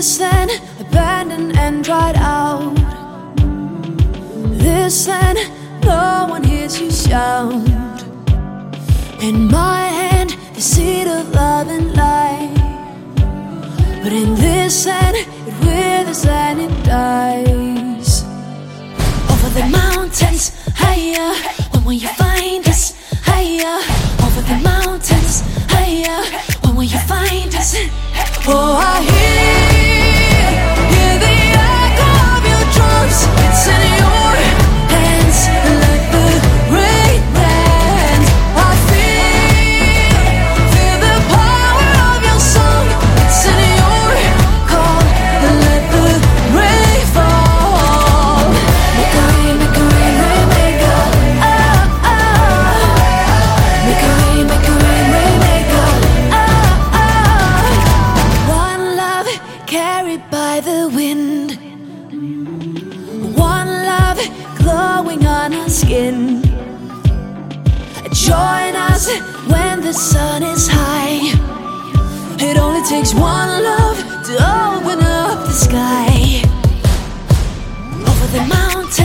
This land abandoned and dried out. This land no one hears you shout. In my hand the seed of love and light, but in this land it withers and it dies. Over the mountains, higher, when will you find us? Higher, over the mountains, higher, when will you find us? Oh, I hear the echo of your drums. It's in your hands, like the rain dance. I feel the power of your song. It's in your call, let the rain fall. Make a rain, rain, make a ah, ah. Make a rain, rain, make a ah, ah. One love carried by the wind, one love glowing on our skin. Join us when the sun is high. It only takes one love to open up the sky. Over the mountains,